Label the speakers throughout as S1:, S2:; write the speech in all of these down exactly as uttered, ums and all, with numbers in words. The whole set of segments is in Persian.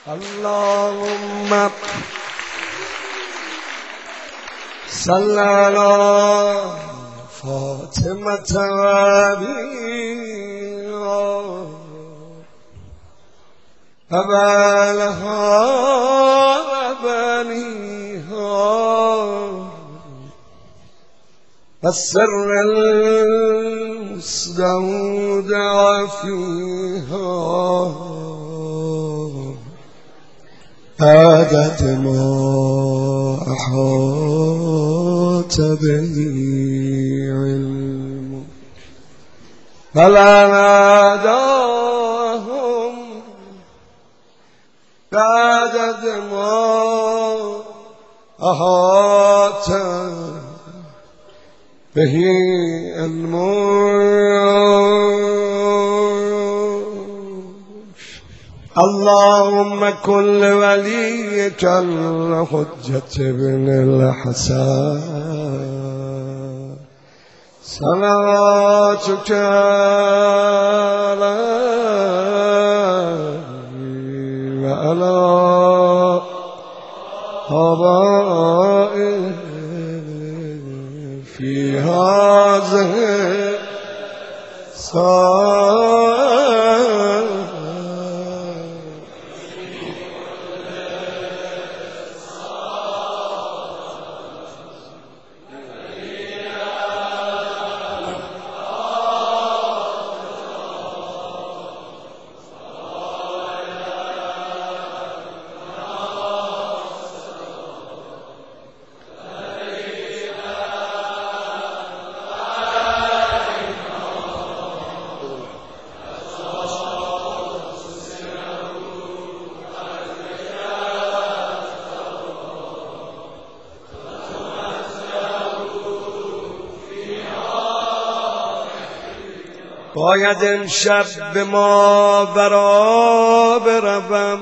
S1: اللهم صل على فاطمة وأبيها وبالها وبنيها والسر المستودع فيها عدد ما أحاط به علم فلناداهم بعدد ما أحاط به علم اللهم كل وليك الحجة بن الحسن صلواتك عليه وعلى آبائه في هذه الساعة باید امشب به ما برا بروم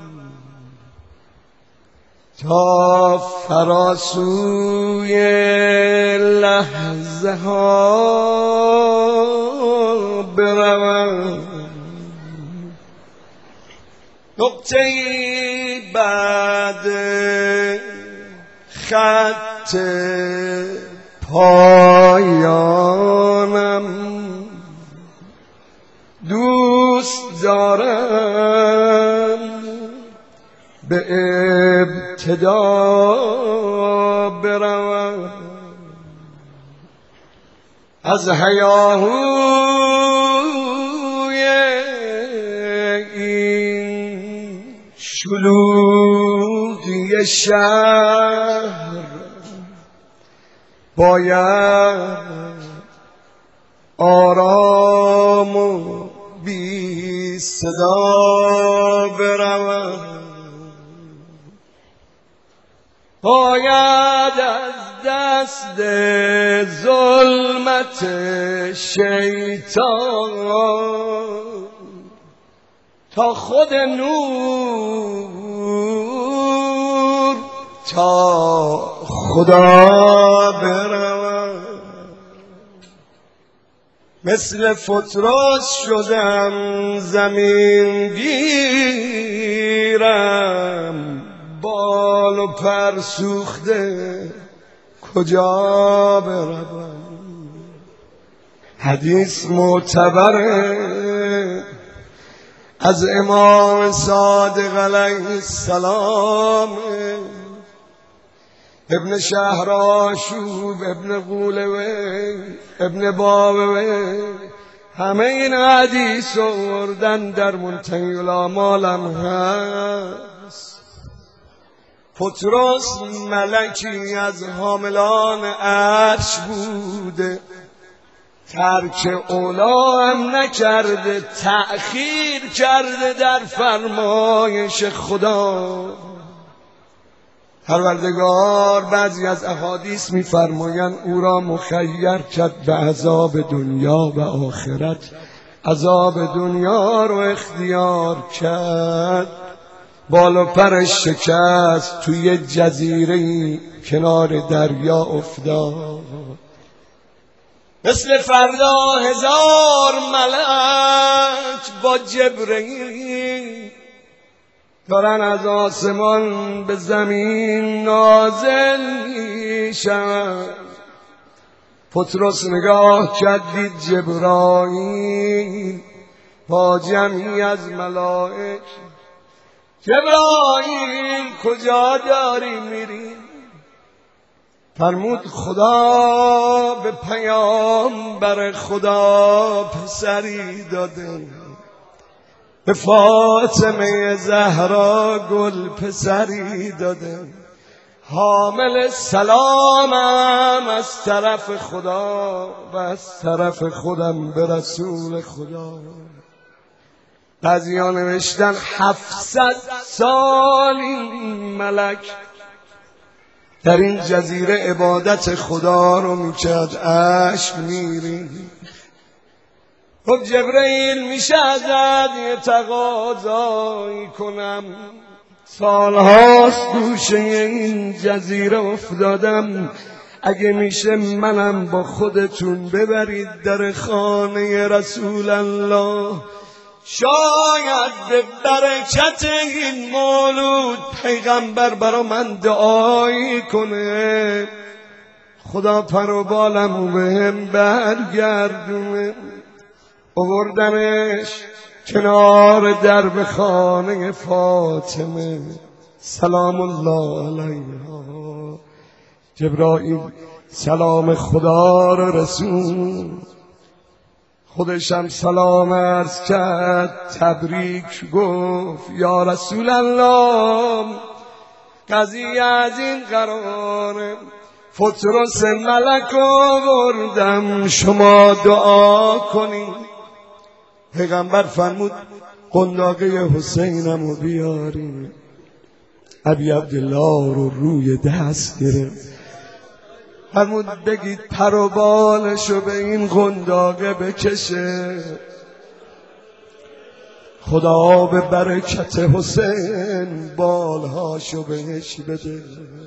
S1: تا فراسوی لحظه ها بروم نقطه ای بعد خط پایانم دوست دارم به ابتدا بروم از هیاهوی این شلوغی شهر باید آرام و بی صدا بروم باید از دست ظلمت شیطان تا خود نور تا خدا بروم مثل فتراس شدم زمین گیرم بال و پر سوخته کجا بروم حدیث معتبره از امام صادق علیه السلام ابن شهرآشوب ابن غولوی ابن بابوی همه این حدیث آوردن در منتهی الآمال هم هست پطرس ملکی از حاملان عرش بوده ترک اولا هم نکرده تأخیر کرده در فرمایش خدا پروردگار بعضی از احادیث می‌فرمایند او را مخیر کرد به عذاب دنیا و آخرت عذاب دنیا رو اختیار کرد بال و پرش شکست توی جزیره کنار دریا افتاد مثل فردا هزار ملک با جبرئیل دارن از آسمان به زمین نازل میشن. پطرس نگاه کرد دید جبرائیل با جمعی از ملائک. جبرائیل کجا داری میری؟ فرمود خدا به پیامبر خدا پسری داده، به فاطمه زهرا گل پسری داده، حامل سلامم از طرف خدا و از طرف خودم به رسول خدا. بعضی ها نوشتن هفتصد سال این ملک در این جزیره عبادت خدا رو میکرد، اشک میری. خب جبرئیل میشه ازت یه تقاضایی کنم؟ سالهاست گوشه این جزیره افتادم، اگه میشه منم با خودتون ببرید در خانه رسول الله. شاید به برکت این مولود پیغمبر برا من دعایی کنه، خدا پر و بالمو بهم برگردونه. آوردنش کنار درب خانه فاطمه سلام الله علیها. جبرائیل سلام خدا رو رسول، خودشم سلام عرض کرد، تبریک گفت. یا رسول الله قضیه از این قراره، پطرس ملک آوردم شما دعا کنید. پیغمبر فرمود قنداقه حسینم رو بیاریم. ابی عبدالله رو روی دست گرفت، فرمود بگید پر و بالشو به این قنداقه بکشه، خدا به برکت حسین بالهاشو بهش بده.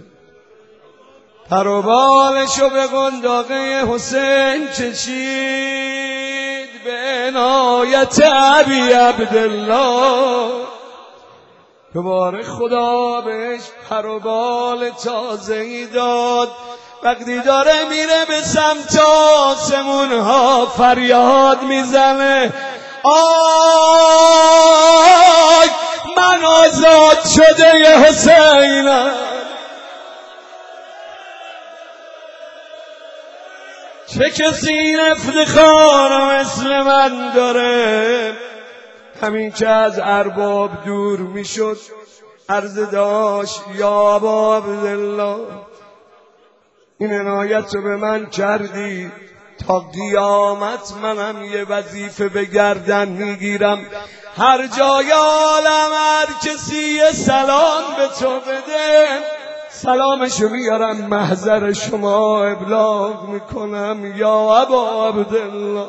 S1: پر و بالشو به قنداقه حسین کشید به عنایت ابی عبدالله. دوباره خدا بهش پر و بال تازه‌ای داد. وقتی داره میره به سمت آسمون ها فریاد میزنه آی من آزاد شده ی حسینم. چه کسی این افتخار مثل من داره؟ همین که از ارباب دور میشد عرض داشت یا ابا عبدالله این عنایت رو به من کردی، تا قیامت منم یه وظیفه به گردن میگیرم، هر جای عالم هر کسی یه سلام به تو بده سلامشو میارم محضر شما ابلاغ میکنم یا ابا عبدالله.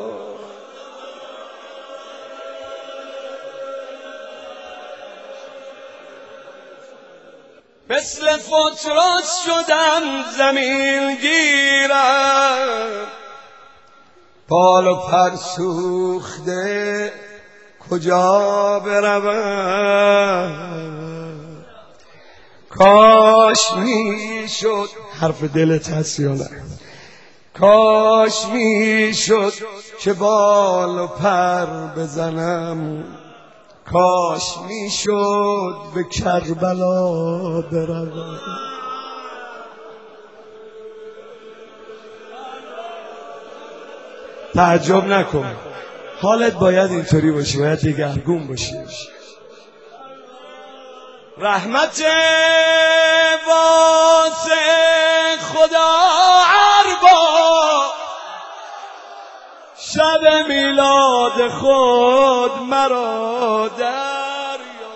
S1: مثل پطرس شدم زمین گیرم، بال و پر سوخته کجا بروم؟ کاش میشد حرف دلت هست یا نه؟ کاش میشد که بال و پر بزنم، کاش میشد به کربلا بروم. تعجب نکن، حالت باید اینطوری باشی، باید دگرگون باشی. رحمت واسع خدا ارباب، شب میلاد خود مرا دریاب.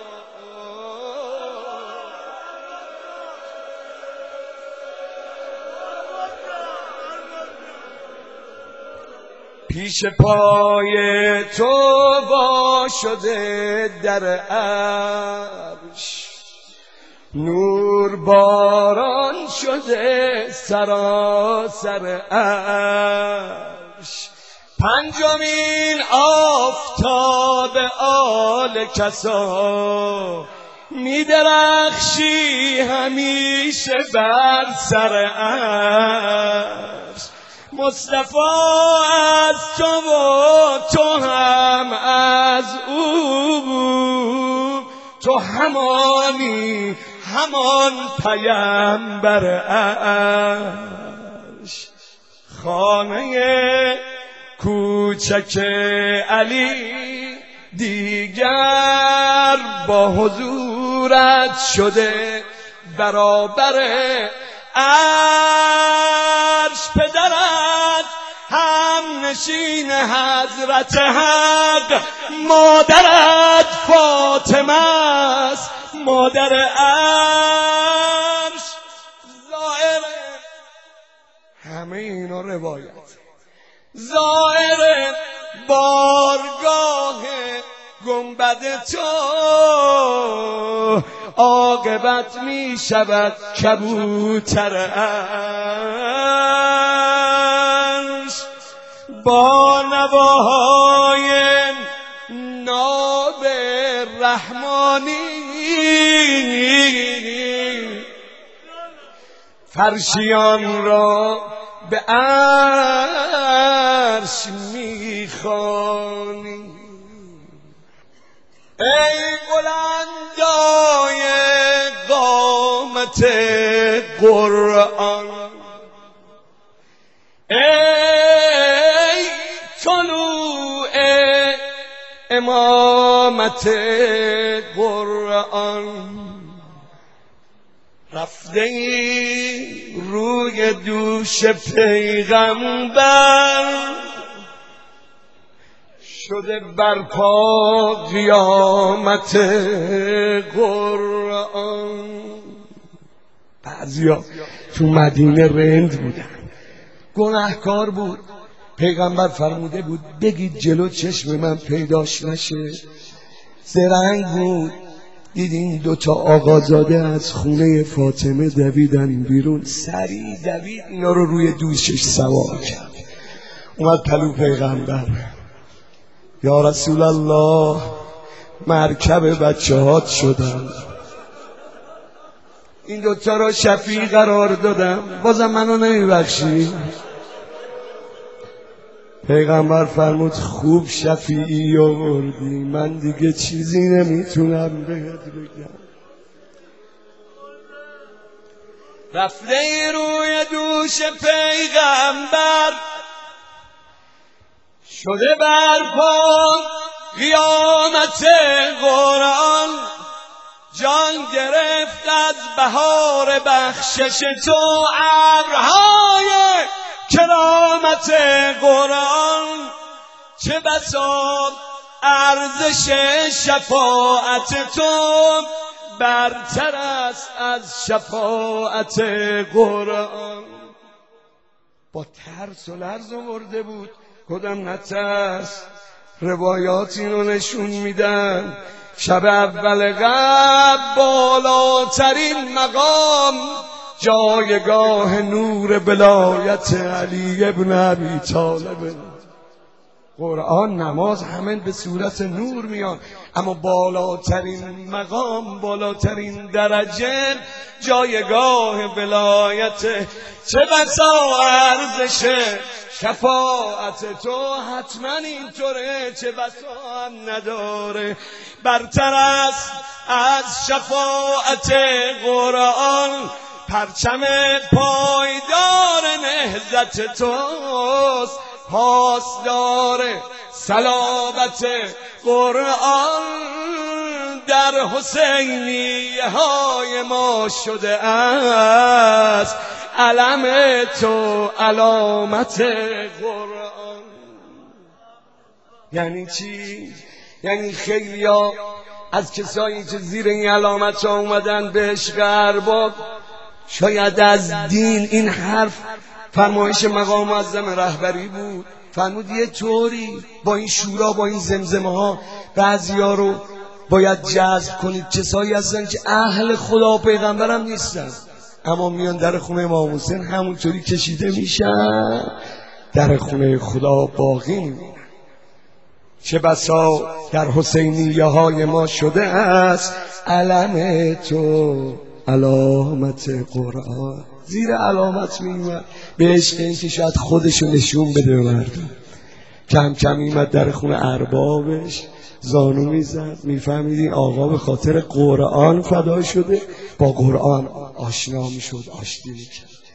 S1: پیش پای تو وا شده در عرش، نور باران شده سراسر عرش. پنجمین آفتاب آل کسا میدرخشی همیشه بر سر عرش، مصطفی از تو و تو هم از او، تو همانی همان پیامبر عرش. خانه کوچک علی دیگر با حضورت شده برابر عرش. پدرت هم نشین حضرت حق، مادرت فاطمه است مادر عرش. ظاهر همه اینا روایت، ظاهر بارگاه گنبد تو عاقبت می شود کبوتر عرش. با نواهای ناب رحمانی فرشیان را به عرش میخوانی. ای بلندای قامت قرآن، ای طلوع امامت قرآن، رفته ای روی دوش پیغمبر، شده برپا قیامت قرآن. بعضیا تو مدینه رند بودن، گناهکار بود. پیغمبر فرموده بود بگید جلو چشم من پیداش نشه. زرنگ بود، دیدین دوتا آقازاده از خونه فاطمه دویدن بیرون، سریع دوید اینا رو روی دوشش سوار کرد. اومد پلو پیغمبر، یا رسول الله مرکب بچه هات شدن، این دوتا را شفیع قرار دادم، بازم منو نمیبخشی؟ پیغمبر فرمود خوب شفیعی آوردی، من دیگه چیزی نمیتونم بهت بگم. رفته روی دوش پیغمبر، شده برپا قیامت قرآن، جان گرفت از بهار بخشش تو ابرهای کرامت قرآن. چه بسا ارزش شفاعت تو برتر است از شفاعت قرآن. با ترس و لرز آورده بود، کدام نترس، روایات اینو نشون میدن. شب اول قبل بالاترین مقام جایگاه نور بلایت علی ابن ابی طالب. قرآن نماز همه به صورت نور میان، اما بالاترین مقام، بالاترین درجه جایگاه بلایت. چه بسا ارزش شفاعت تو حتما اینطوره، چه بسا هم نداره. برتر است از شفاعت قرآن، پرچم پایدار نهضت توست، پاسدار صلابت قرآن. در حسینیه های ما شده است علم تو علامت قرآن. یعنی چی؟ یعنی خیلیا از کسایی که زیر این علامت ها اومدن به عشق ارباب، شاید از دین این حرف فرمایش مقام معظم رهبری بود، فرمود یه طوری با این شورا با این زمزمه ها بعضیا رو باید جذب کنید. کسایی هستن که اهل خدا پیغمبرم نیستن، اما میان در خونه امام حسین همونطوری کشیده میشن، در خونه خدا باقی میمونن. چه بسا در حسینیه های ما شده است علم تو علامت قرآن. زیر علامت میومد به عشق این که شاید خودشو نشون بده به مردم. کم کم میمد در خونه اربابش زانو میزد، میفهمید این آقا به خاطر قرآن فدا شده، با قرآن آشنا میشد، آشتی میکرد.